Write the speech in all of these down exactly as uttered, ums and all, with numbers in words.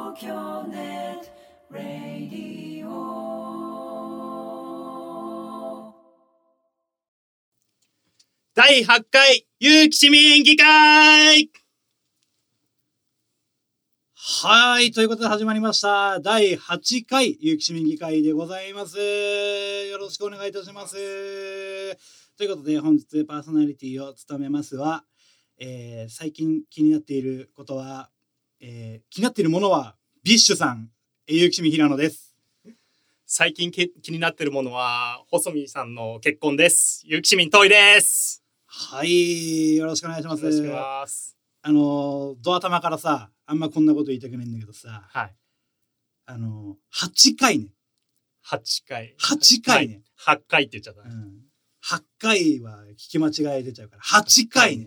東京ネットラディオだいはちかい有機市民議会。 はい、ということで始まりましただいはちかい有機市民議会でございます。よろしくお願いいたします。ということで本日パーソナリティを務めますは、えー、最近気になっていることは、えー、気になっているものはビッシュさん、有機市民平野です。 最近気になっているものは細見さんの結婚です。有機市民遠いです。 はい、よろしくお願いします。 よろしくお願いします。 あのドア玉からさ、あんまこんなこと言いたくないんだけどさ、 はい、 あのはちかいね。 はちかい。 はちかいね。 はちかいって言っちゃったね。 うん、はちかいは聞き間違い出ちゃうからはちかいね。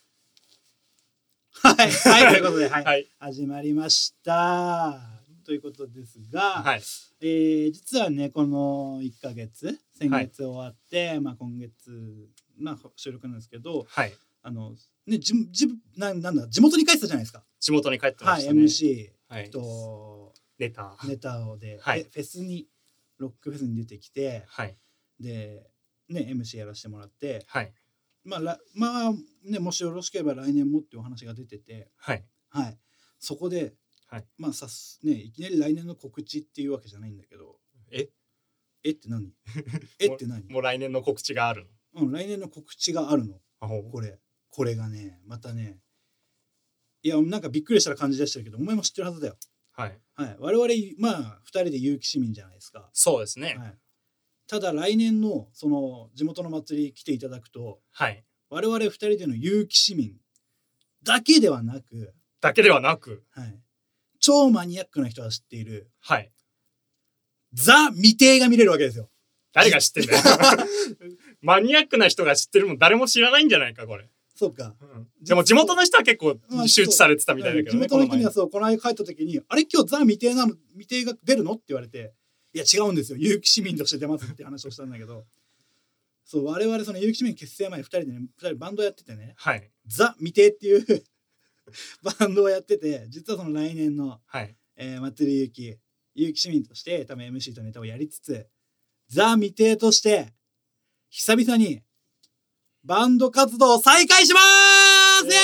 はい、はい、ということで、はいはい、始まりましたということですが、 はい、 えー、実はねこのいっかげつ先月終わって、はい、まあ、今月、まあ、収録なんですけど、 はい、 あのね、じじななんだ地元に帰ってたじゃないですか。 地元に帰ってましたね。 はい、エムシー、 はい、 とネタネタをで、 はい、 フェスにロックフェスに出てきて、 はい、 でね エムシー やらせてもらって、 はい、 まあまあね、もしよろしければ来年もっていうお話が出てて、 はいはい、そこで、はい、まあさすねいきなり来年の告知っていうわけじゃないんだけど、 ええって何えって何もう来年の告知があるの？うん、来年の告知があるの。 あこれこれがねまたね、いやなんかびっくりしたら感じ出してるけど、お前も知ってるはずだよ。 はい、 はい、我々まあふたりで有機市民じゃないですか。 そうですね。 はい、ただ来年のその地元の祭り来ていただくと、 はい、 我々ふたりでの有機市民だけではなくだけではなく、 はい、超マニアックな人が知っている、 はい、 ザ未定が見れるわけですよ。 誰が知ってんだよマニアックな人が知ってるもん誰も知らないんじゃないかこれ。 そうか、 うん、でも地元の人は結構周知されてたみたいだけどね。 地元の人にはそう、この間帰った時にあれ今日ザ未定なの未定が出るのって言われて、いや違うんですよ有機市民として出ますって話をしたんだけどそう我々その有機市民結成前ふたりでねふたりバンドやっててね、 はい、 ザ未定っていうバンドをやってて、実はその来年の、 はい、 えー、祭り有機有機市民として多分 エムシー とネタをやりつつ、ザ未定として久々にバンド活動を再開しまーす、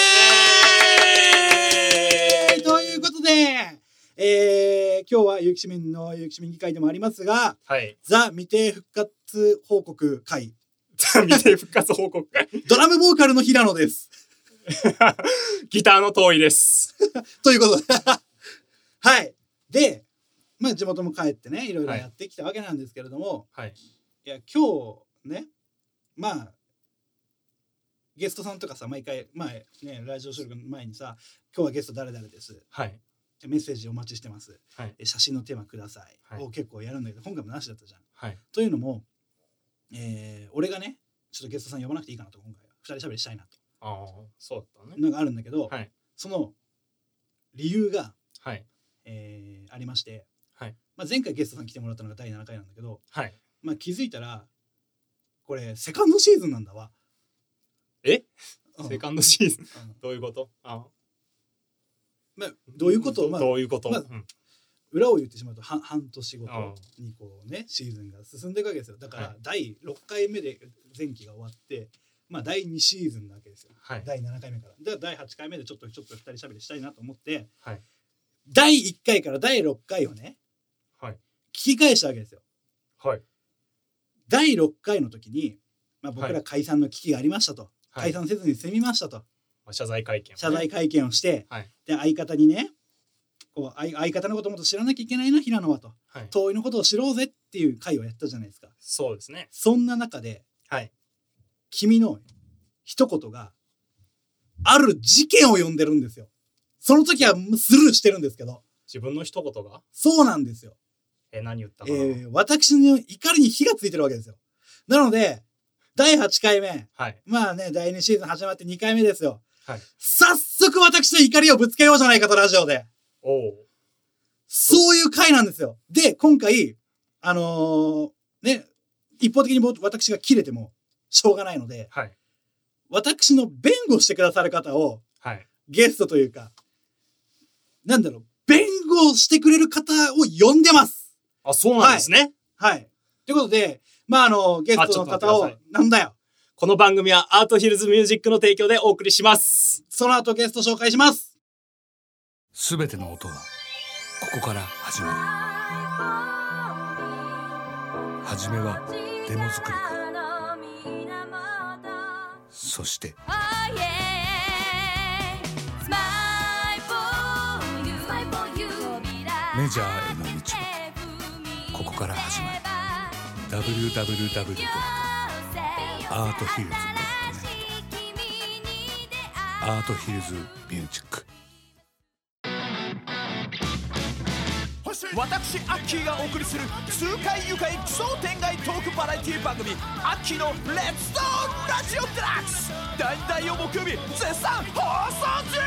えー、ということで、えー、今日は有機市民の有機市民議会でもありますが、 はい、 ザ未定復活報告会ザ未定復活報告会ドラムボーカルの平野ですギターの遠いですということではい。で、まあ地元も帰ってねいろいろやってきたわけなんですけれども、 はい、 いや今日ねまあゲストさんとかさ毎回前ねラジオ収録の前にさ今日はゲスト誰々です、 はい、 メッセージお待ちしてます、 はい、 写真のテーマください、 はい、 を結構やるんだけど今回もなしだったじゃん、 はい、 というのも、えー、俺がねちょっとゲストさん呼ばなくていいかなと今回はふたりしゃべりしたいなと、 ああそうだったね、 なんかあるんだけど、 はい、 その理由が、 はい、 えー、ありまして、 はい、 まあ、前回ゲストさん来てもらったのがだいななかいなんだけど、 はい、 まあ、気づいたらこれセカンドシーズンなんだわ。 え、 うん、 セカンドシーズン、うん、どういうこと？あ、 まあ、どういうこと？まあ、 どういうこと？ まあ、 うん、 裏を言ってしまうと半半年ごとにこうねシーズンが進んでいくわけですよ。だからだいろっかいめで前期が終わって、まあだいにシーズンなわけですよ、はい、だいななかいめから。でだいはちかいめでちょっとちょっとふたりしゃべりしたいなと思って、はい、だいいっかいからだいろっかいをね、はい、聞き返したわけですよ。はい、だいろっかいの時に、まあ、僕ら解散の危機がありましたと、はい、解散せずに済みましたと、まあ、 謝罪会見を、ね、 謝罪会見をして、はい、で相方にねこう 相, 相方のこともっと知らなきゃいけないな平野はと、はい、遠いのことを知ろうぜっていう会をやったじゃないですか。 そうですね。 そんな中で、はい、君の一言がある事件を呼んでるんですよ。その時はスルーしてるんですけど、 自分の一言がそうなんですよ。 え何言ったかな、 えー、私の怒りに火がついてるわけですよ。なのでだいはちかいめ、はい、まあねだいにシーズン始まってにかいめですよ、はい、早速私の怒りをぶつけようじゃないかとラジオで。おそういう回なんですよ。で今回あのー、ね一方的に私が切れてもしょうがないので、はい、私の弁護してくださる方を、はい、ゲストというかなんだろう弁護をしてくれる方を呼んでます。 あ、そうなんですね。 はい。はい、ということで、まあ、あの、ゲストの方を、なんだよ。 この番組はアートヒルズミュージックの提供でお送りします。 その後ゲスト紹介します。 すべての音はここから始まる。はじめはデモ作りか、そしてメジャーへの道はここから始まる。 ダブリューダブリューダブリュー ドットアートヒルズ ドットネット アートヒルズミュージック。 私アッキーがお送りする痛快愉快奇想天外トークバラエティ番組アッキーのレッツドーラジオデラックス、大々曜木曜日絶賛放送中。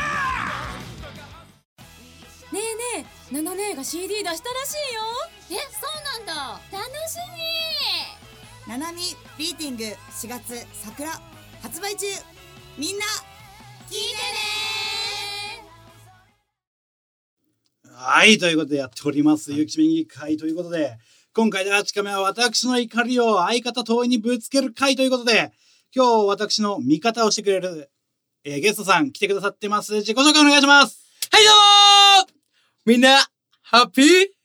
ねえねえ、ナナ姉が シーディー 出したらしいよ。え、そうなんだ。楽しみ。 ナナミビーティングしがつ桜発売中。みんな聞いてね。 はい、ということでやっております、はい、ゆきしみん議会ということで、今回ではちかめは私の怒りを相方遠いにぶつける会ということで、今日私の味方をしてくれる、えー、ゲストさん来てくださってます。自己紹介お願いします。 はいどうもー、みんなハッピー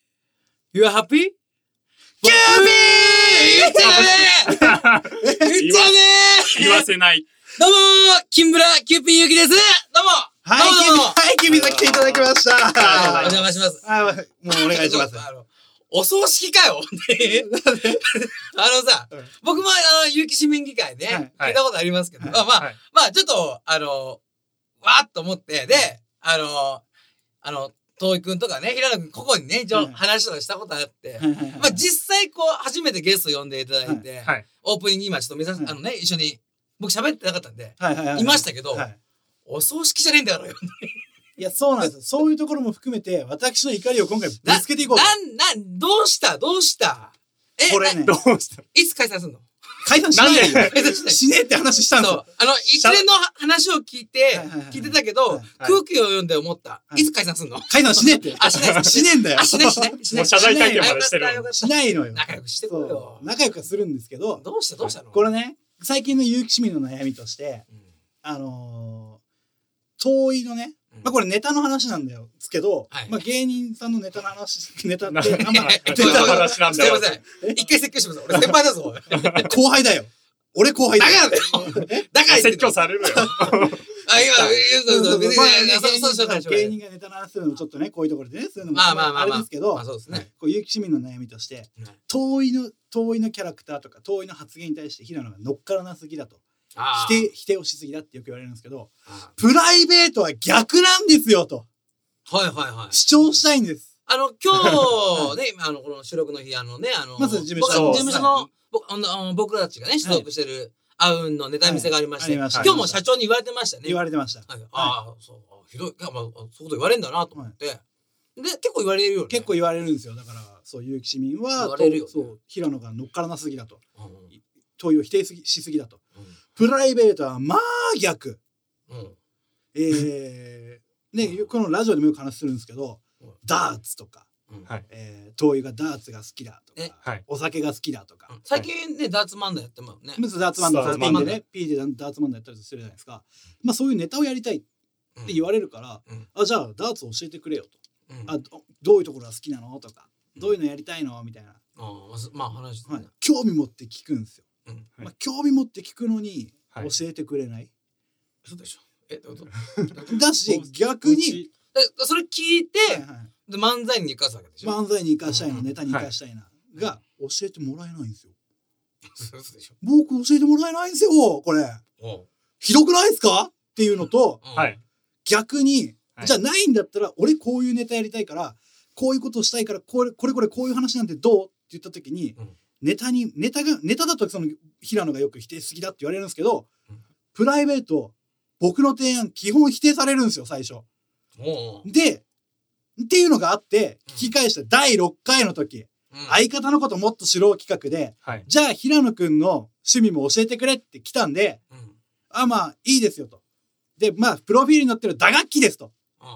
?You are happy? キュービー言っちゃダメ言っちゃダメ言わせない。 どうもー、金村キューピーゆきです。どうもはい、 どうもはい、君さん来ていただきました。 お邪魔します。 あ、もうお願いします。 あのお葬式かよあのさ、うん、僕もあの結城市民議会ね、はい、聞いたことありますけど、はい、まあまあ、はい、まあちょっとあのわーっと思ってで、あのあの遠井くんとかね、平野くんここにね一応話とかしたことあって、はい、まあ実際こう初めてゲスト呼んでいただいて、はい、オープニング今ちょっと見させ、はい、あのね一緒に僕喋ってなかったんで、はいはいはいはい、いましたけど、はい、お葬式じゃねえんだからよいや、そうなんです。そういうところも含めて、私の怒りを今回ぶつけていこうと。 なん、なん、どうしたどうしたえ、これね。 どうしたいつ解散すんの解散しないよ。解散しない。しねえって話したんですよ。 そう。あの、一連の話を聞いて、聞いてたけど、空気を読んで思った。いつ解散すんの解散しねえって。 あ、しない。 しねえんだよ。 あ、しないしない。 もう謝罪会見までしてる。 しないのよ。 仲良くしてこいよ。 仲良くするんですけど。 どうしたどうしたのこれね、最近の結城市民の悩みとして、あの、遠いのね、まあこれネタの話なんだよですけど、はい、まあ芸人さんのネタの話、ネタって、あんまネタの話なんだよ。 すいません。一回説教します。俺先輩だぞ。 後輩だよ。俺後輩だよ。 だからだよ。だから説教されるよ。あ、 今、そうそう、別に、 芸人がネタの話するのちょっとね、こういうところでね、するのもあれですけど、結城市民の悩みとして、遠いの、遠いのキャラクターとか、遠いの発言に対して平野が乗っからなすぎだと。否定、否定をしすぎだってよく言われるんですけど、プライベートは逆なんですよと。 はいはいはい。 主張したいんです。 あの、今日ね、あの、この収録の日、あのね、あの、 まず事務所の、 事務所の、僕たちがね、所属してる、あうんのネタ見せがありまして、今日も社長に言われてましたね。 言われてました。 ああ、そう、ひどい、まあ、そういうこと言われるんだなと思って。で、結構言われるよね。 結構言われるんですよ。だから、そう、結城市民は、 言われるよ。 そう、平野が乗っからなすぎだと。問いを否定しすぎだと。プライベートはまあ逆。うん、えー、ね、このラジオでもよく話するんですけど、うん、ダーツとか、うん、えー、灯油がダーツが好きだとか、はい、お酒が好きだとか。 最近ね、ダーツ漫才やってますね。 むずダーツ漫才、ピンでね、P でダーツ漫才やったりするじゃないですか。まあそういうネタをやりたいって言われるから、うん、あ、じゃあダーツ教えてくれよと。うん、あ、どういうところが好きなのとか、どういうのやりたいのみたいな。 あ、まあ話して、 はい、興味持って聞くんですよ。うん、まあ、興味持って聞くのに教えてくれない、 そうでしょ。え、どうぞ。 だし逆にそれ聞いて、はいはい、で漫才に生かすわけでしょ。 漫才に生かしたいの、うん、ネタに生かしたいな、はい、が教えてもらえないんですよ。 そうでしょ。 僕教えてもらえないんですよこれ。ひどくないですかっていうのと、はい、逆に、はい、じゃあないんだったら俺こういうネタやりたいからこういうことをしたいからこれこれこれこういう話なんてどうって言った時に、うん、ネタに、ネタが、ネタだとその平野がよく否定しすぎだって言われるんですけど、うん、プライベート、僕の提案、基本否定されるんですよ、最初。 おうで、っていうのがあって、聞き返しただいろっかいの時、うん、相方のこともっと知ろう企画で、はい、じゃあ平野くんの趣味も教えてくれって来たんで、うん、あ、まあいいですよと。で、まあ、プロフィールに載ってる打楽器ですと。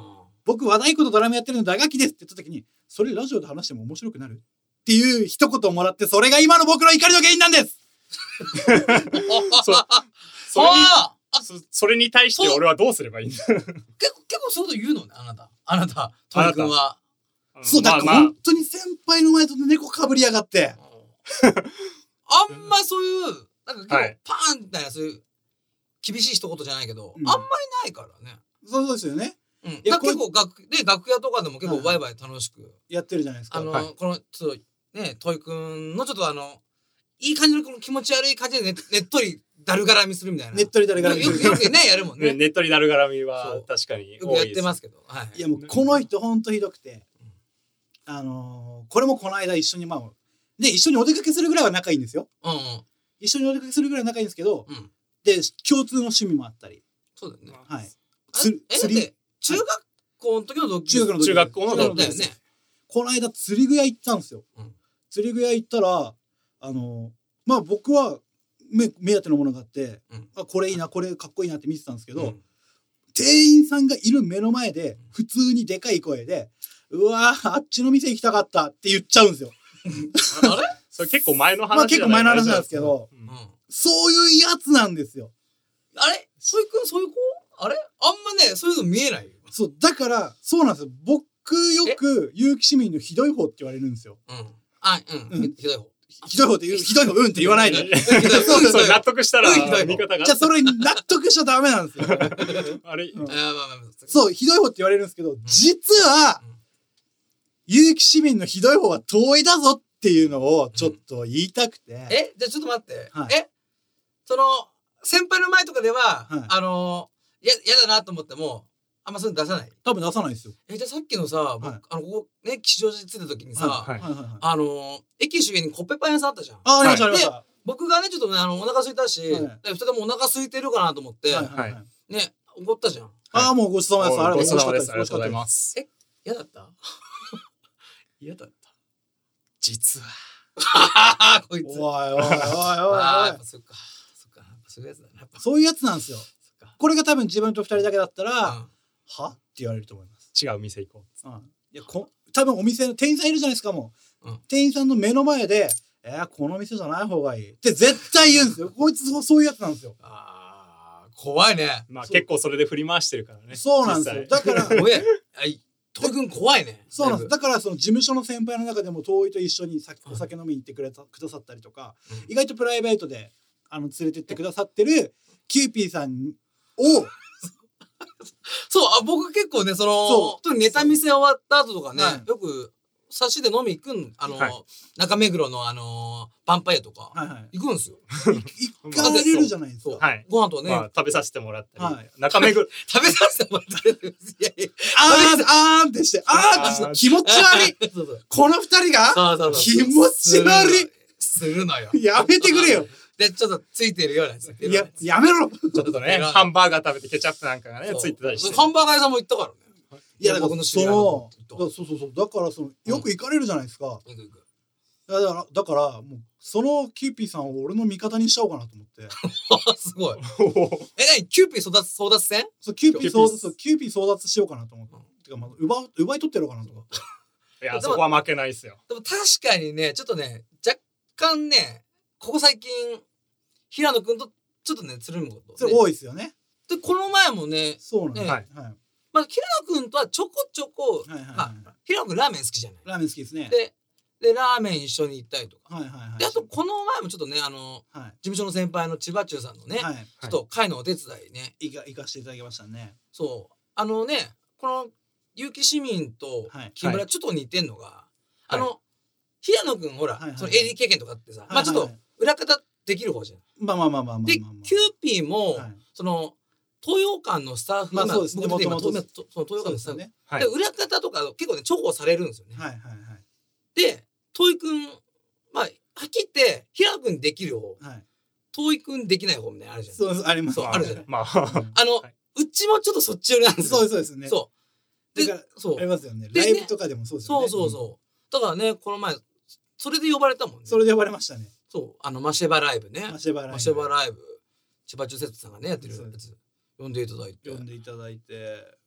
僕和太鼓とドラムやってるの打楽器ですって言った時に、それラジオで話しても面白くなるっていう一言をもらって、それが今の僕の怒りの原因なんですそそれにそそれに対して俺はどうすればいいんだ結構結構そういうこと言うのね、あなたあなたトイ君は。 そうだから、まあまあ、本当に先輩の前と猫かぶりやがってあんまそういうなんか結構パーンみたいなそういう厳しい一言じゃないけど、うん、あんまりないからね。 そうそうですよね。 うん、いや結構楽で楽屋とかでも結構ワイワイ楽しく、はい、 やってるじゃないですか。 あの、 はい、 このちょっとねトイ君のちょっとあのいい感じのこの気持ち悪い感じで ね, ねっとりだるがらみするみたいな。 ねっとりだるがらみする。 よくねやるもんね。 ねっとりだるがらみは確かによくやってますけど。はい。 いやもうこの人ほんとひどくて、あのー、これもこの間一緒にまあね一緒にお出かけするぐらいは仲いいんですよ。うんうん。一緒にお出かけするぐらい仲いいんですけど、うん、で共通の趣味もあったり。 そうだよね。 はい。 つ釣り中学校の時の同級生。中学校の同級生。この間釣り具屋行ったんですよ。うん、釣り具屋行ったらあのー、まあ僕は目, 目当てのものがあって、うん、あこれいいなこれかっこいいなって見てたんですけど、うん、店員さんがいる目の前で普通にでかい声でうわーあっちの店行きたかったって言っちゃうんですよ。 あれそれ結構前の話じゃない。 まあ結構前の話なんですけど、うん、そういうやつなんですよ。 あれそういうくんそういう子あれあんまねそういうの見えないよ。 そうだからそうなんですよ。僕よく結城市民のひどい方って言われるんですよ。 うん、あうん、うん、ひどい方ひどい方って言う、ひどい方うんって言わないで。 そうそう納得したら見方が。じゃあそれに納得しちゃダメなんですよ。 あれ、うん、 そうひどい方って言われるんですけど、実は結城市民のひどい方は遠いだぞっていうのをちょっと言いたくて。 えじゃあちょっと待って。はい、えその先輩の前とかでは、はい、あのややだなと思っても。あんまそういうの出さない。 多分出さないですよ。 えじゃあさっきのさ、僕、はい、あのここね吉祥寺に着いた時にさ、はいはいはいはい、あの駅周辺にコッペパン屋さんあったじゃん。 あありましたありました。 僕がねちょっとねあのお腹空いたし、はい、ふたりともお腹空いてるかなと思って、はいはいはい、ね怒ったじゃん。 ああもうごちそうさまです。ありがとうございます。ありがとうございます。 え嫌だった？嫌だった。 実はこいつ。おいおいおいおいおい。 あやっぱそっかそっかそういうやつだね。 そういうやつなんですよ。これが多分自分と二人だけだったら。うんはって言われると思います。 違う店行こう。 うん、いやこ多分お店の店員さんいるじゃないですかもう、うん、店員さんの目の前で「えー、この店じゃない方がいい」って絶対言うんですよ。こいつそうそういうやつなんですよ。 あー怖いね。 まあ結構それで振り回してるからね。 そうなんですよ。だから怖い。トイ君怖いね。 そうなんです。だからその事務所の先輩の中でも遠いと一緒にさお酒飲みに行ってくれた、くださったりとか、うん、意外とプライベートであの連れてってくださってるキューピーさんをそうあ僕結構ねその特にネタ見せ終わった後とかね、はい、よく差しで飲み行くんあの、はい、中目黒のあのヴァンパイアとか、はいはい、行くんですよ。 行かれるじゃないですか。 はい、 ご飯とね、まあ、食べさせてもらったり、はい、中目黒食べさせてもらったりいやいやあーあーってしてあーって気持ち悪いそうそうこの二人がそうそうそう気持ち悪いするのよ。 やめてくれよ。 でちょっとついてるようなやつ。 いややめろ。 ちょっとねハンバーガー食べてケチャップなんかがねついてたりして。 ハンバーガー屋さんも行ったからね。 いやだから僕の知り合いのそうそうそうだからそのよく行かれるじゃないですか。行く行く。だからだからもうそのキューピーさんを俺の味方にしちゃおうかなと思って。 すごい。え何キューピー争奪争奪戦？ そうキューピー争奪キューピー争奪しようかなと思って。てかまあ奪奪い取ってやろうかなと思って。 いやそこは負けないですよ。 でも確かにねちょっとね若干ねここ最近平野くんとちょっとねつるむこと、ね、 それ多いですよね。 でこの前もねそうなんです、ね、はい、 まあ平野くんとはちょこちょこ、はいはいはいはい、平野くんラーメン好きじゃない。 ラーメン好きですね。 ででラーメン一緒に行ったりとか、 はいはいはい、 であとこの前もちょっとねあの、はい、事務所の先輩の千葉中さんのね、はい、ちょっと会のお手伝いね行か行かせていただきましたね。 そうあのねこの結城市民と木村ちょっと似てんのが、はい、あの、はい、平野くんほら、はいはいはい、その エーディー 経験とかってさ、はいはいはい、まあちょっと裏方できる方じゃん。 まあまあまあまあまあまあ、まあ、 でキューピーも、はい、その東洋館のスタッフ、 まあそうですね、 僕今その東洋館のスタッフね、はい、で裏方とか結構ね重宝されるんですよね。 はいはいはい。 で東井くんまあはっきり言って平野くんできる方、はい、東井くんできない方みたいなあるじゃん。 そうあります。 そうあるじゃない。 まああの、はい、うちもちょっとそっち寄りなんですよ。 そうそうですね。 そうだからそうありますよね。ライブとかでもそうですよね。 そうそうそう。だからねこの前それで呼ばれたもんね。 それで呼ばれましたね。 そうあのマシェバライブね。 マシェバライブ。 マシェバライブ千葉中節さんがねやってるやつ呼んでいただいて。 呼んでいただいて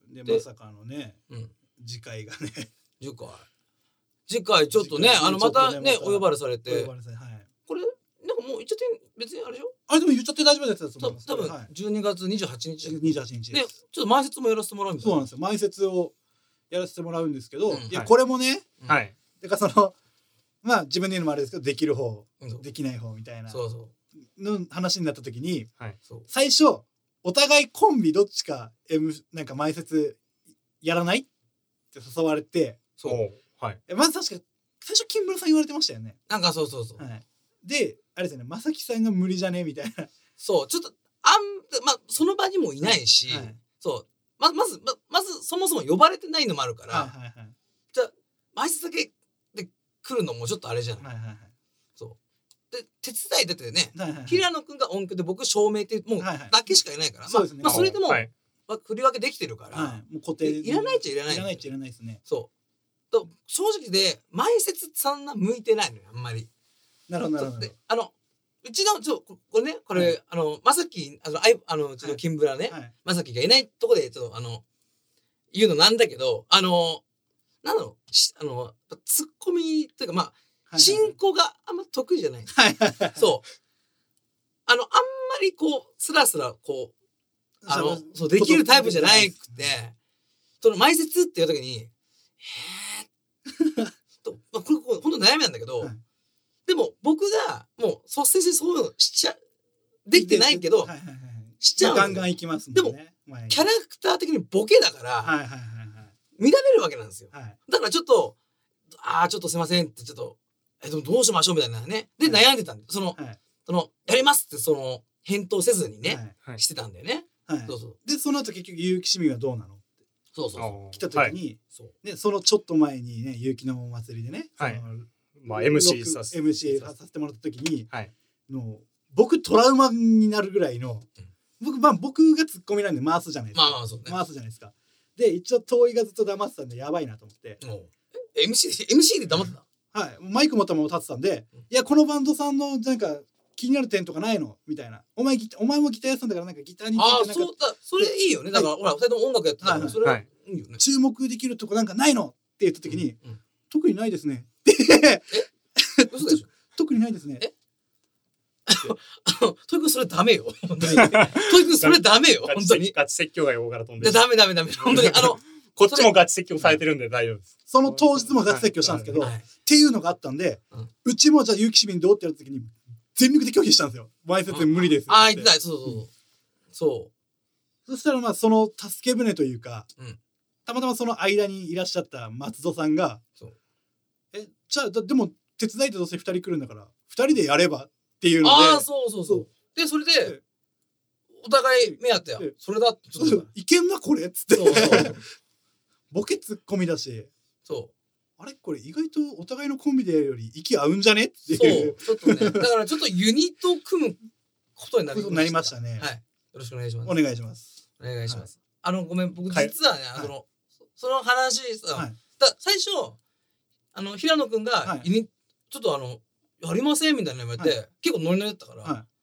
でまさかのね、 うん、 次回がね次回次回ちょっとねあのまたねお呼ばれされて、 はい、 これなんかもう言っちゃって別にあれでしょ。 あれでも言っちゃって大丈夫ですよ。 多分じゅうにがつにじゅうはちにちにじゅうはちにちでちょっと前説もやらせてもらうんですよ。そうなんですよ。前説をやらせてもらうんですけど、 うん、 いやこれもね、 はい。 だからそのまあ自分で言うのもあれですけどできる方、うん、できない方みたいなそうそうの話になった時に、 はい、 最初お互いコンビどっちか M なんか前説やらないって誘われて、 そうはい。 まず確か最初金村さん言われてましたよね。 なんかそうそうそう。 はい、であれですよね、正木さんが無理じゃねみたいな。 そうちょっとあんまあその場にもいないし、はい、そうままずままずそもそも呼ばれてないのもあるから、はいはいはい、じゃあ前説だけで来るのもちょっとあれじゃない。はいはいはい、そうで手伝い出てね、はいはいはい、平野くんが音響で僕照明ってもうだけしかいないから、はいはい、まあ、そうですね、まあそれでも、はい、振り分けできてるから、はい、もう固定いらないっちゃいらない。いらないっちゃいらないですね。そうと正直で前説そんな向いてないのよあんまり。 なるほどなるほど。 あのうちのちょこれねこれ、はい、あのまさきあのあいあのうちの金ブラね、はい、まさきがいないとこでちょっとあの言うのなんだけどあのなんだろうあのツッコミというかまあ、はいはい、進行があんま得意じゃない。はいはいはい、そうあのあんまりこうスラスラこうあのそうできるタイプじゃなくて、その前説っていう時にへえとまあこれこれ本当悩みなんだけど。はい、でも僕がもう率先してそういうのしちゃできてないけど、はいはいはい、しちゃうガンガンいきますもんね。 でもキャラクター的にボケだから、はいはいはいはい、乱れるわけなんですよ、はい、だからちょっとああちょっとすいませんってちょっとえでもどうしましょうみたいなねで悩んでたんでその、はい、そのやりますってその返答せずにね、はいはい、してたんだよね、はい、そうそうでその後結局結城市民はどうなのってそうそうそう来た時に、はい、そうね、そのちょっと前にね結城のお祭りでね、はい、 まあ、エムシー させエムシー させてもらった時に、はい、の僕トラウマになるぐらいの、うん、僕まあ僕がツッコミなんで回すじゃないですか、まあまあそうね、回すじゃないですか。で一応遠いがずっと黙ってたんでやばいなと思って、 エムシー エムシー で黙ってた、はい、マイクもたま立ってたんで、うん、いやこのバンドさんのなんか気になる点とかないのみたいな、お前ギタお前もギターやってたんだからなんかギターについてなんか、ああそうだそれいいよね、だから、はい、ほらふたりとも音楽やってたから、はい、それはいいよね、 注目できるとこなんかないのって言った時に、うんうん、特にないですねえ嘘でしょ特にないですね。 えあのトイ君それダメよ本当にトイ君それダメよ本当にガチ説教が横から飛んでる。 ダメダメダメ本当にあのこっちもガチ説教されてるんで大丈夫です。 その当日もガチ説教したんですけど、はいはい、っていうのがあったんで、うん、うちもじゃあ結城市民どうってやる時に全力で拒否したんですよ。前説無理ですああ言ってたそうそうそう、うん、そうそしたらまあその助け舟というか、うん、たまたまその間にいらっしゃった松戸さんがそうえじゃあでも手伝いでどうせふたり来るんだからふたりでやればっていうので、 ああそうそうそうでそれでお互い目当てやそれだってちょっといけんなこれっつってそうそうボケツッコミだしそうあれこれ意外とお互いのコンビでやるより息合うんじゃねっていうそうちょっとねだからちょっとユニットを組むことになりましたなりましたね。 はいよろしくお願いします。 お願いしますお願いします、はい、あのごめん僕実はね、はい、そのその話さ、はい、だ最初あの平野くんが、はい、ユニちょっとあのやりませんみたいなの言われて、はい、結構ノリノリだったから、はい、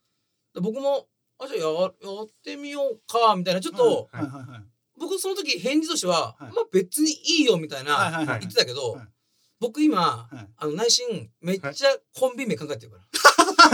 僕もあじゃあ や, やってみようかみたいなちょっと、はいはいはいはい、僕その時返事としては、はい、まあ別にいいよみたいな、はいはいはい、言ってたけど、はい、僕今、はい、あの内心めっちゃコンビ名考えてるから、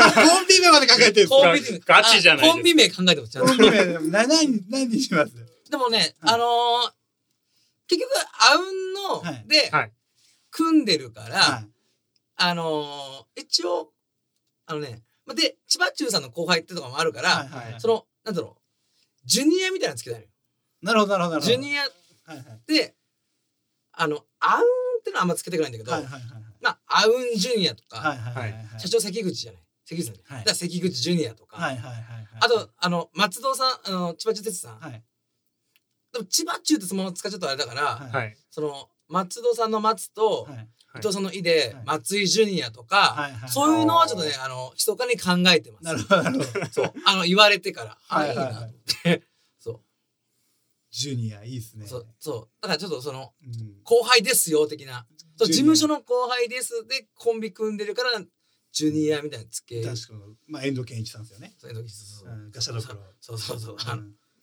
はい、コンビ名まで考えてるんですか。 コンビ名ガチじゃないですか。 コンビ名考えてますちゃんとコンビ名何何にします。 でもね、はい、あのー、結局あうんの、はい、で、はい、組んでるから、はい、あのー、一応あのねで千葉中さんの後輩ってとかもあるから、はいはいはい、そのなんだろうジュニアみたいなのつけたいのよ。 なるほどなるほど。 ジュニアで、はいはい、あのあうんってのはあんまつけてくないんだけど、はいはいはい、まああうんジュニアとか、はいはいはいはい、社長関口じゃない関口さんね、はい、だから関口ジュニアとか、はいはいはいはい、あとあの松戸さんあの千葉中哲さん、はい、でも千葉中ってそのまま使っちゃうとあれだから、はい、その松戸さんの松と、はい伊藤さんの「い」で松井ジュニアとか、はいはいはい、そういうのはちょっとねあの密かに考えてます。なるほどなるほど。そうあの言われてからはいはい、はい、いいなと思ってそうジュニアいいですね。 そうそうだからちょっとその、うん、後輩ですよ的なそう事務所の後輩ですでコンビ組んでるからジュニアみたいなつけ確かにまあ遠藤健一さんですよね。 遠藤健一さん、 うん、ガシャドクロそうそうそう、うん、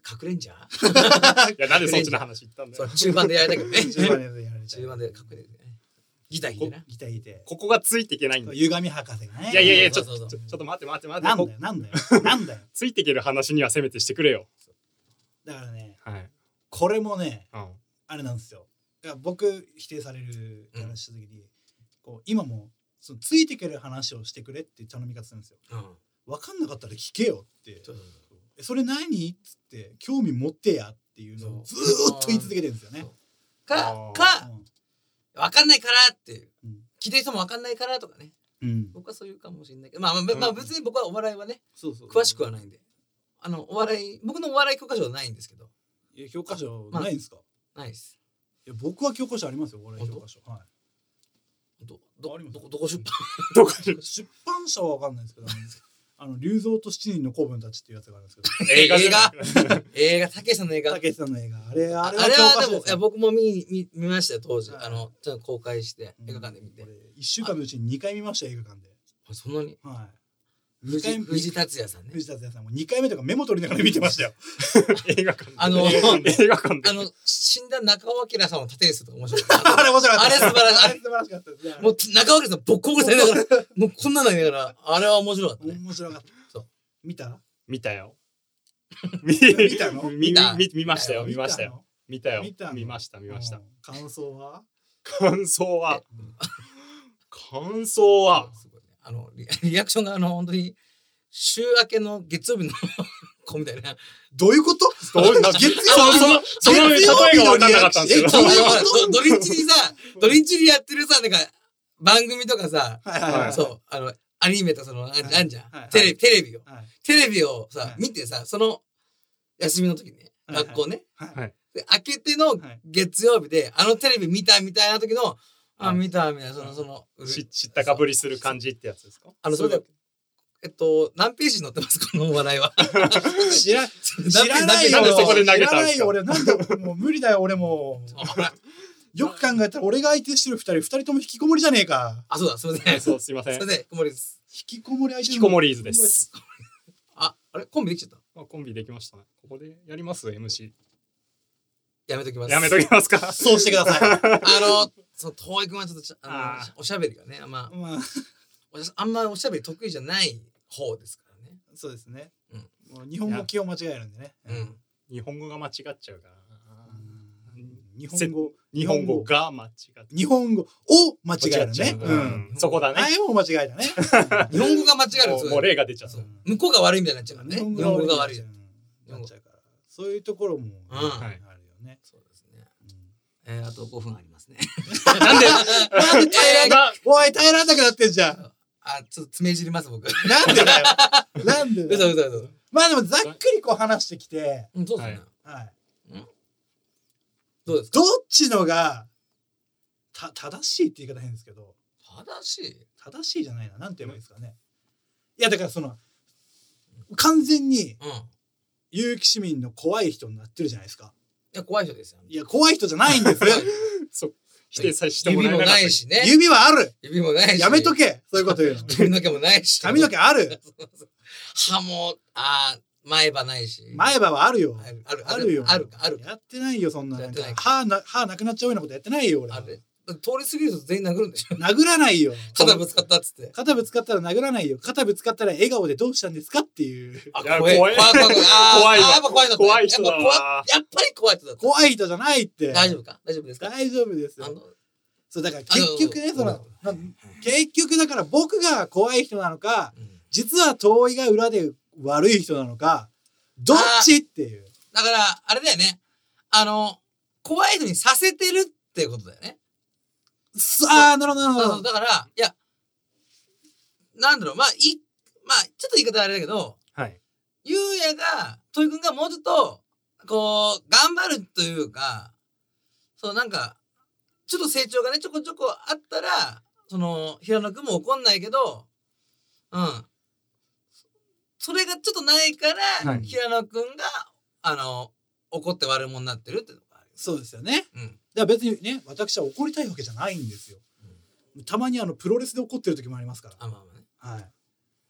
隠れんじゃんいや、なんでそっちの話言ったんだよ。 そう、中盤でやりたけどね。 中盤でやられちゃう中盤で隠れてね。ギター弾いてな。 ギター弾いて。 ここがついていけないんだよ。 歪み博士がね。 いやいやいや、ちょっと、 そうそうそうちょっと待って待って待って。 なんだよ、なんだよ。なんだよ。 ついていける話にはせめてしてくれよ。 だからね、 はい。 これもね、 うん。 あれなんですよ。だから僕、否定される話した時に、こう今も、そのついていける話をしてくれって頼み方するんですよ。 うん。 分かんなかったら聞けよって。 そうそうえそれ何っつって興味持ってやっていうのをずーっと言い続けてるんですよね。 そうか、 あーか、 うん分かんないからっていう。 うん聞いてる人も分かんないからとかね。 うん、 僕はそういうかもしれないけど、まあまあ、まあ、別に僕はお笑いはね、 そうそう詳しくはないんで。あの、お笑い、僕のお笑い教科書はないんですけど。 いや教科書ないんですか、 ないです。 いや僕は教科書ありますよ俺教科書はいど、ど、 ありますどこ、どこ出版どこ出版社は分かんないですけどあの龍造と七人の子分たちっていうやつがあるんですけど映画じゃない映画、たけしさんの映画。 たけしさんの映画あれああれは教れはでも、いや科書ですよ僕も見、見、見ましたよ、当時。 はいあの、ちょっと公開して、 うん映画館で見て。 俺いっしゅうかんのうちににかい見ました映画館であそんなにはい藤二回藤達也さんね。 藤田さんもにかいめとかメモ取りながら見てましたよ映画館で。 あの映画館で。 あの、死んだ中尾明さんを盾にするとか面白かった。 あれ面白かったあれ素晴らしいあれ素晴らしかったですねもう中尾明さんボッコボコにされながら、もうこんなの言いながら、あれは面白かったね。 面白かったそう見た見たよ。見見たの見見た見見ましたよ。見ましたよ。見たよ見たの。 見ました。見ましたうん。感想は感想は、感想は、 すごいねあのリ、リアクションがあの、本当に、週明けの月曜日の子みたいな。 どういうことどうな月曜日その、その、その例えが分かんなかったんですけど。 えどういうあのドドリンチにさ、ドリンチにやってるさ、なんか、番組とかさ、 はいはいはいそう、あの、アニメとかその、あはいあんじゃんはい。 テレビ、テレビを。 はいテレビをさは、い見てさ、その、休みの時にね、 はいはい学校ね。 はいで、明けてのはい月曜日で、あのテレビ見たみたいな時の、あ、 はい見たみたいな、その、その、 し知ったかぶりする感じってやつですか？ あの、それで、えっと、何ページに載ってますこのお笑いは。 知ら何知らないよなんでそこで投げたんですか知らないよ俺なんでもう無理だよ俺もよく考えたら俺が相手してる二人二人とも引きこもりじゃねえかあ、そうだ、すみません。 そう、すいません。 すみません、こもりです。 引きこもり相手引きこもりーずです。 あ、あれコンビできちゃったあ、コンビできましたね。ここでやります エムシー。 やめときます。 やめときますか？ そうしてくださいあの、その、遠い君はちょっとちゃ、ああの、おしゃべりがね、あんま、 まあおしあんまおしゃべり得意じゃない方ですからね。 そうですねうんもう日本語気を間違えるんでねうん。 日本語が間違っちゃうから。 日本語日本語が間違っちゃう。 日本語を間違えるねううんんそこだね。 あれも間違えたね日本語が間違えるともうもう例が出ちゃった。 そう向こうが悪いみたいになっちゃうからね。日本語が悪い。 うんなっちゃうからそういうところもねうんあるよねそうですね。えー、あとごふんありますね。 なんで、 なんで耐えられなおい耐えられなくなってんじゃんあ、ちょっと詰めいじります、僕。 なんでだよなんでだ嘘よ嘘嘘。 まあでもざっくりこう話してきてうん、そうですね。 はいどうですかどっちのがた正しいって言い方変ですけど正しい正しいじゃないななんて言えばいいですかねいやだからその完全にうん。い結城市民の怖い人になってるじゃないですかや、怖い人ですよ。 いや怖い人じゃないんですそう、否定させてもら指もえなかったないしね。 指はある指もないし。 やめとけそういうこと言うの髪の毛もないし。 髪の毛ある歯も、あー前歯ないし。 前歯はあるよある、ある、 あるよある、ある。 やってないよそんななんかやってない歯な歯なくなっちゃうようなことやってないよ俺はあれ。通り過ぎると全員殴るんでしょ。 殴らないよ肩ぶつかったっつって。 肩ぶつかったら殴らないよ肩ぶつかったら笑顔でどうしたんですかっていうあいや怖い。怖い、 怖い怖い、怖い。あー怖いわあーやっぱ怖い人だった怖い人だわやっぱ怖いやっぱり怖い人だった。 怖い人じゃないって大丈夫か大丈夫ですか大丈夫ですよあのそうだから結局ねあのそのうんな結局だから僕が怖い人なのかうん実は遠いが裏で悪い人なのかどっちっていうだから、あれだよね。あの、怖い人にさせてるってことだよね。 ああなるほどなるそうそう。 ほどだから、いや、なんだろう、まあ、い、まあ、ちょっと言い方あれだけど、 はい。 ゆうやが、といくんがもうちょっと、こう、頑張るというか、そう、なんか、ちょっと成長がね、ちょこちょこあったら、その、平野くんも怒んないけど、うん。それがちょっとないから、 はい平野くんが、あの、怒って悪者になってるっていうのがある。 そうですよねうん。 だから別にね私は怒りたいわけじゃないんですよたまにあのプロレスで怒ってる時もありますからあ、まあまあね。 はい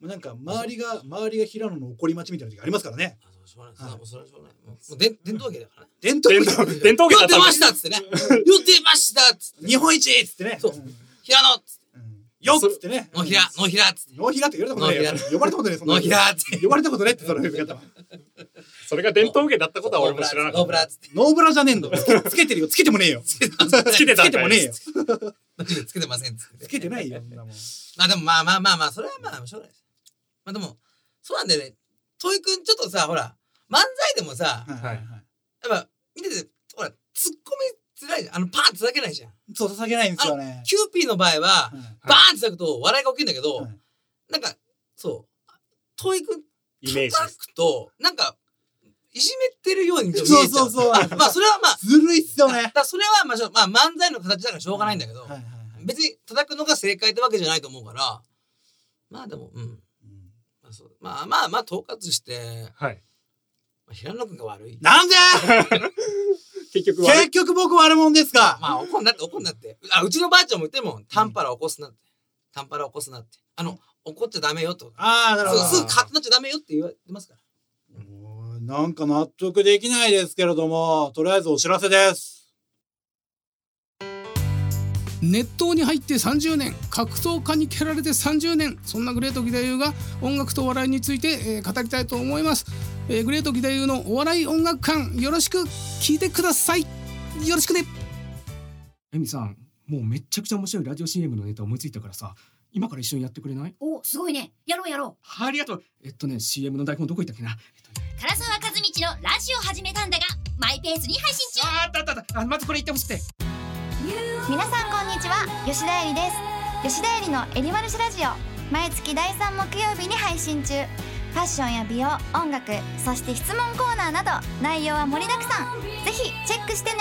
なんか周りが周りが平野の怒り待ちみたいな時ありますからね。 しょうがない。もうそれはしょうがない。もう伝伝統芸だからね。 伝統芸伝統芸言ってましたっつってね。言ってましたっつって。 日本一っつってね。 そう。平野っつって。 よっつってね。 野平野平っつって。 野平って言われたことないよ。呼ばれたことない。 野平って呼ばれたことないってその呼び方は。 それが伝統芸だったことは俺も知らなかった。 ノーブラっつって。 ノーブラじゃねえんだ。つけてるよ。つけてもねえよ。つけてたつけてもねえよ。 つけてませんっつって。 つけてないよ。 まあでもまあまあまあまあそれはまあしょうがないです。まあでもそうなんでね。トイくんちょっとさほら漫才でもさやっぱ見ててほらツッコミづらいじゃん。あのパーンって叩けないじゃん。 そう叩けないんですよね。 キューピーの場合はバーンって叩くと笑いが起きるんだけどなんかそうトイくん叩くとなんかいじめてるように見えちゃう。そうそうそう。まあそれはまあずるいっすよね。 だそれはまあまあ漫才の形だからしょうがないんだけど別に叩くのが正解ってわけじゃないと思うからまあでもうんまあまあまあ統括して平野くんが悪い。なんで結局結局僕悪者ですか。 まあ怒んなって怒んなって。あうちのばあちゃんも言ってもタンパラ起こすなってタンパラ起こすなってあの怒っちゃダメよと。ああなるほど。すぐカッとなっちゃダメよって言われてますから。 なんか納得できないですけれどもとりあえずお知らせです。 熱湯に入ってさんじゅうねん格闘家に蹴られてさんじゅうねんそんなグレート義太夫が音楽とお笑いについて、えー、語りたいと思います、えー、グレート義太夫のお笑い音楽館よろしく聞いてくださいよろしくね。 エミさんもうめっちゃくちゃ面白いラジオ シーエム のネタ思いついたからさ今から一緒にやってくれない？ おすごいねやろうやろう。 ありがとう。えっとね シーエム の台本どこ行ったっけな、えっとね、 唐沢和道のラジオ始めたんだがマイペースに配信中。 ああったあったあまずこれ言ってほしくて。 皆さんこんにちは吉田絵里です。吉田絵里のエリマルシラジオ毎月だいさん木曜日に配信中。ファッションや美容音楽そして質問コーナーなど内容は盛りだくさん。ぜひチェックしてね。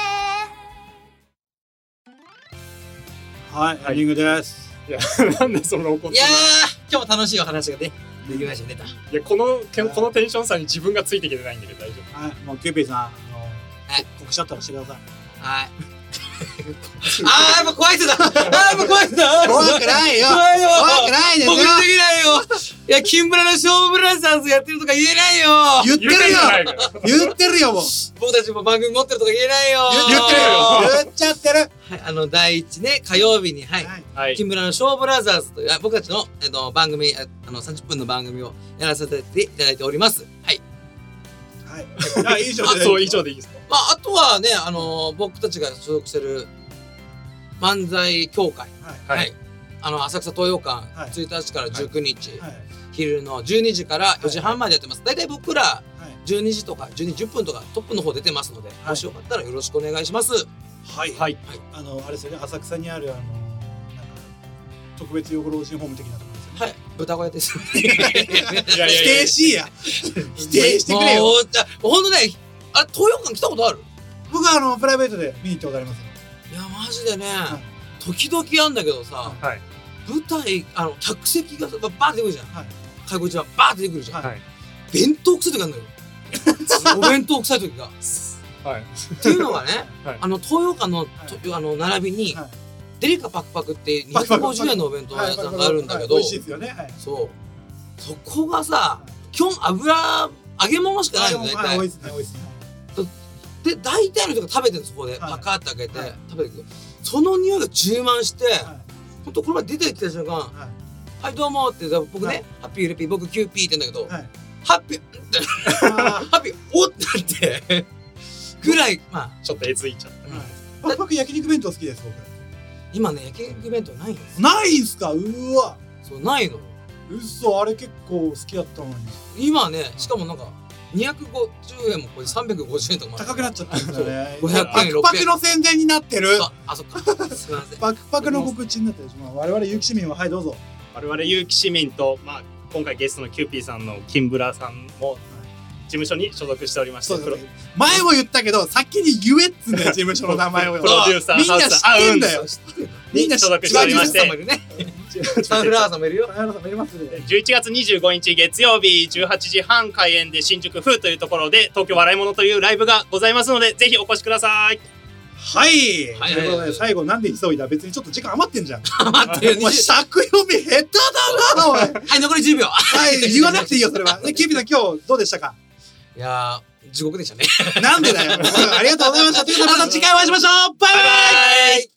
はい、エンディングです。 いやなんでその怒ってんの。 いやー今日も楽しいお話がねできましたね。 いやこのこのテンションさに自分がついてきてないんだけど大丈夫。 はいもうキューピーさんあの告知あったらしてください。 はいあーやっぱ怖い人だ。あーやっぱ怖い人だ。 怖くないよ。 怖いよ。 怖くないですよ。 僕できないよ。いやキンブラの勝負ブラザーズやってるとか言えないよ。 言ってるよ。言ってるよもう。 僕たちも番組持ってるとか言えないよ。 言ってるよ。言っちゃってる。 はいあのだいいちね火曜日にはいキンブラの勝負ブラザーズという僕たちのえっと番組あのさんじゅっぷんの番組をやらせていただいております。はい。 はい。あ以上で。 そう以上でいいですか。 まああとはねあの僕たちが所属してる漫才協会はいあの浅草東洋館ついたちからじゅうくにち昼のじゅうにじからよじはんまでやってます。だいたい僕らじゅうにじとかじゅうにじじゅっぷんとかトップの方出てますのでもしよかったらよろしくお願いします。 はいはいあのあれですよね浅草にあるあのなんか特別養護老人ホーム的なところですよね。 はい豚小屋です。 否定しや否定してくれよ。 ほんとねあ東洋館来たことある？ 僕はあのプライベートで見に行ったことあります。 いやマジでね、はい、時々あんだけどさ、はい、舞台あの客席がバーって出てくるじゃん、はい、会合中はバーって出てくるじゃん、はい、弁当臭い時あるのよお弁当臭い時が、はい、っていうのがね、はい、あの東洋館の、はい、あの並びに、はい、デリカパクパクってにひゃくごじゅうえんのお弁当屋さんがあるんだけど、 美味しいですよね、はい、 そうそこがさ基本油揚げ物しかないのね大体、 美味しいですね美味しいですねで大体の人が食べてるのそこでパカッて開けて、はい、食べてるけどその匂いが充満して、はい、ほんとこの前出てきた瞬間「はい、はい、どうも」って僕ね、はい、ハッピールピー僕キューピーって言うんだけど、はい、ハッピーってハッピーおってなってぐらいまあちょっとえずいちゃった、 はい、僕焼肉弁当好きです僕今ね焼肉弁当ないんですないんすかうわそうないのうそあれ結構好きだったのに今ねしかもなんかにひゃくごじゅうえんもこれさんびゃくごじゅうえんとか高くなっちゃったんですよね。 ごひゃくえんパクパクの宣伝になってる。 あそっか。すみません。 パクパクの告知になってる。我々有機市民ははいどうぞ。 我々有機市民とまあ今回ゲストのキューピーさんのキンブラさんも事務所に所属しておりまして、 前も言ったけど先に言えっつんだよ事務所の名前を。 プロデューサーみんな知ってんだよ。 みんな所属しておりまして。 サンフラワーさんもいるよ。 じゅういちがつにじゅうごにち月曜日じゅうはちじはん開演で新宿風というところで東京笑い物というライブがございますのでぜひお越しください。 はい、 はい、 ということで最後なんで急いだ、別にちょっと時間余ってんじゃん。 余ってる。 お前尺読み下手だなおい。 はい残りじゅうびょう。 はい言わなくていいよそれは。キューピーさん今日どうでしたか。 いやー地獄でしたね。 なんでだよ。ありがとうございました。ということでまた次回お会いしましょう。バイバイ。